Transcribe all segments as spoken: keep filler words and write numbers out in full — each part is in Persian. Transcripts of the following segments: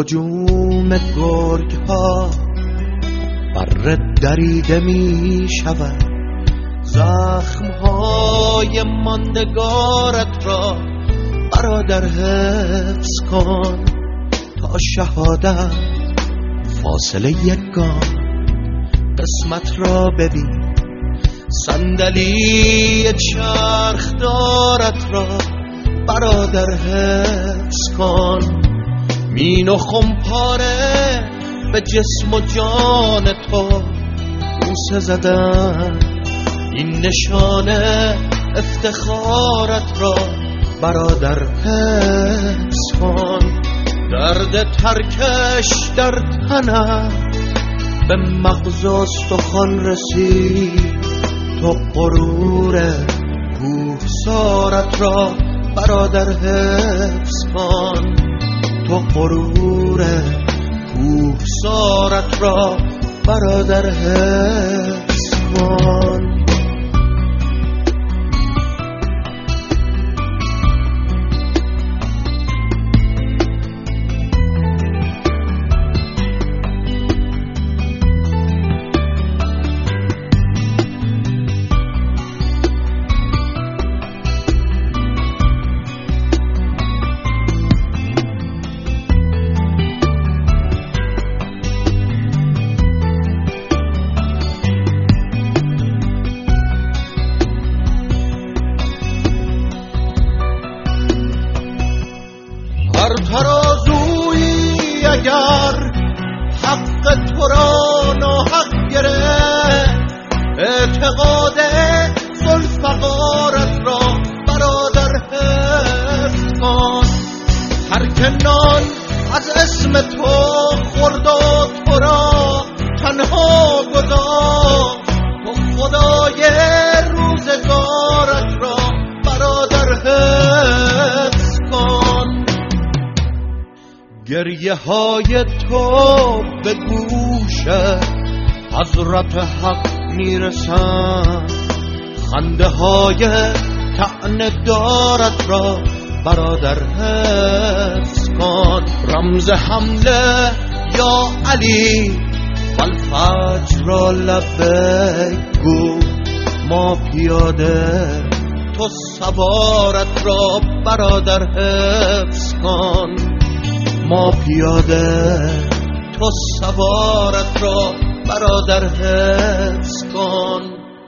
هجوم گرگ ها بر دریده می شود، زخم های ماندگارت را برادر حفظ کن. تا شهادت فاصله یک گام، قسمت را ببین، صندلی چرخ دارت را برادر حفظ کن. مین و خمپاره به جسم و جان تو بوسه زدن، این نشانه افتخارت را برادر حفظ کن. درد ترکش در تنم به مغز استخوان رسید، تو غرور کوهسارت را برادر حفظ کن. تو غرور کوهسارت را برادر حفظ کن. هر ترازویی اگر حق تو را ناحق گرفت، اعتقاد ذوالفقارت را برادر حفظ کن. هر که نان از اسم تو خورد و تو را تنها گذاشت، تو خدای روزگارت را برادر حفظ کن. گریه های تو به گوش حضرت حق میرسند، خنده های طعنه دارت را برادر حفظ کن. رمز حمله یا علی والفجر را لبیک گو، ما پیاده تو سوارت را برادر حفظ کن. ما پیاده تو سوارت را برادر حفظ کن.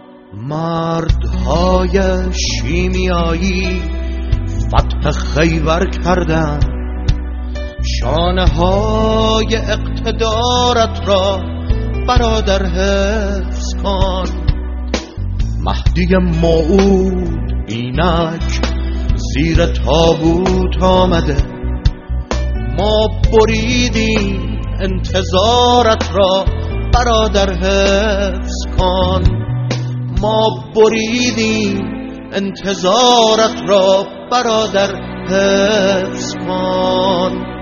مردهای شیمیایی فتح خیبر کردن، شانه های اقتدارت را برادر حفظ کن. مهدی موعود اینک زیر تابوت آمده، ما بریدیم انتظارت را برادر حفظ کن. ما بریدیم انتظارت را برادر حفظ کن.